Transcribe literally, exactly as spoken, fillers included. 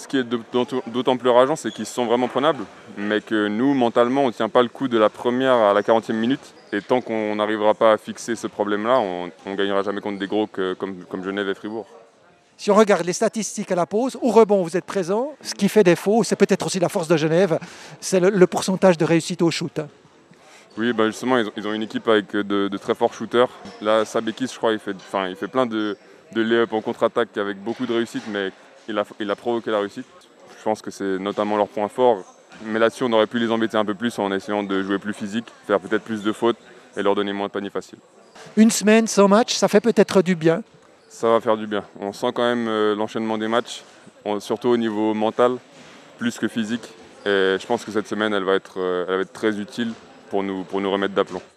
ce qui est d'autant plus rageant, c'est qu'ils sont vraiment prenables, mais que nous, mentalement, on ne tient pas le coup de la première à la quarantième minute. Et tant qu'on n'arrivera pas à fixer ce problème-là, on ne gagnera jamais contre des gros que, comme, comme Genève et Fribourg. Si on regarde les statistiques à la pause, au rebond, vous êtes présent. Ce qui fait défaut, c'est peut-être aussi la force de Genève, c'est le, le pourcentage de réussite au shoot. Oui, bah justement, ils ont, ils ont une équipe avec de, de très forts shooters. Là, Sabekis, je crois, il fait, enfin, il fait plein de, de lay-up en contre-attaque avec beaucoup de réussite, mais il a, il a provoqué la réussite. Je pense que c'est notamment leur point fort. Mais là-dessus, on aurait pu les embêter un peu plus en essayant de jouer plus physique, faire peut-être plus de fautes et leur donner moins de paniers faciles. Une semaine sans match, ça fait peut-être du bien. Ça va faire du bien. On sent quand même euh, l'enchaînement des matchs, on, surtout au niveau mental, plus que physique. Et je pense que cette semaine, elle va être, euh, elle va être très utile pour nous, pour nous remettre d'aplomb.